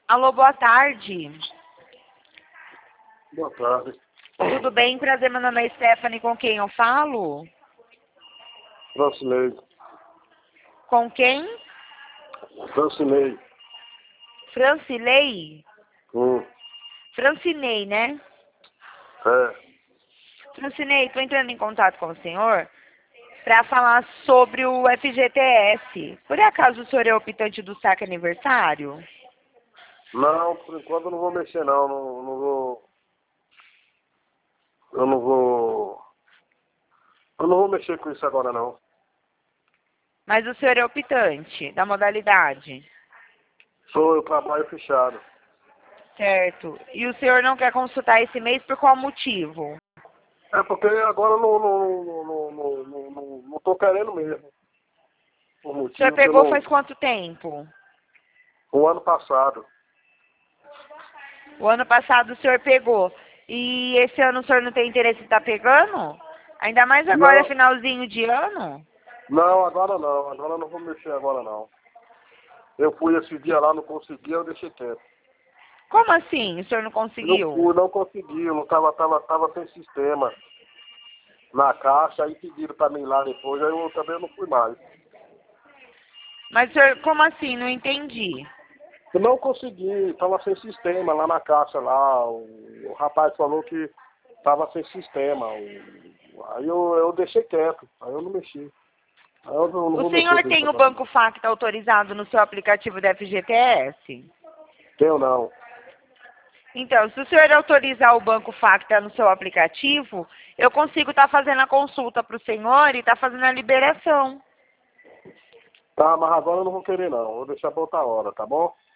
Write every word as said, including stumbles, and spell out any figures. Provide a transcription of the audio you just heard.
Alô, boa tarde. Boa tarde. Tudo bem? Prazer, meu nome é Stephanie, com quem eu falo? Francinei. Com quem? Francinei. Francilei? Hum. Francinei, né? É. Francinei, estou entrando em contato com o senhor para falar sobre o F G T S. Por acaso o senhor é optante do saque aniversário? Não, por enquanto eu não vou mexer não. Não, não vou. Eu não vou. Eu não vou mexer com isso agora não. Mas o senhor é optante da modalidade? Sou, eu trabalho fechado. Certo. E o senhor não quer consultar esse mês por qual motivo? É porque agora eu não, não, não, não, não, não, não, não tô querendo mesmo. Por O senhor motivo que eu pegou não. faz quanto tempo? O ano passado. O ano passado o senhor pegou. E esse ano o senhor não tem interesse em estar pegando? Ainda mais agora, Não, finalzinho de ano? não, agora não. Agora eu não vou mexer agora não. Eu fui esse dia lá, não consegui, eu deixei quieto. Como assim o senhor não Não conseguiu? fui, não consegui, eu não tava, tava, tava sem sistema na caixa, aí pediram pra mim lá depois, aí eu também não fui mais. Mas o senhor, como assim? Não entendi. Eu não consegui, tava sem sistema lá na caixa lá, o, o rapaz falou que tava sem sistema. O, aí eu, eu deixei quieto, aí eu não mexi. Aí eu não, não O vou mexer senhor com isso tem o agora Banco não. Facta autorizado no seu aplicativo da F G T S? Tenho não. Então, se o senhor autorizar o Banco Facta no seu aplicativo, eu consigo estar fazendo a consulta para o senhor e estar fazendo a liberação. Tá, mas agora eu não vou querer não, vou deixar pra outra hora, tá bom?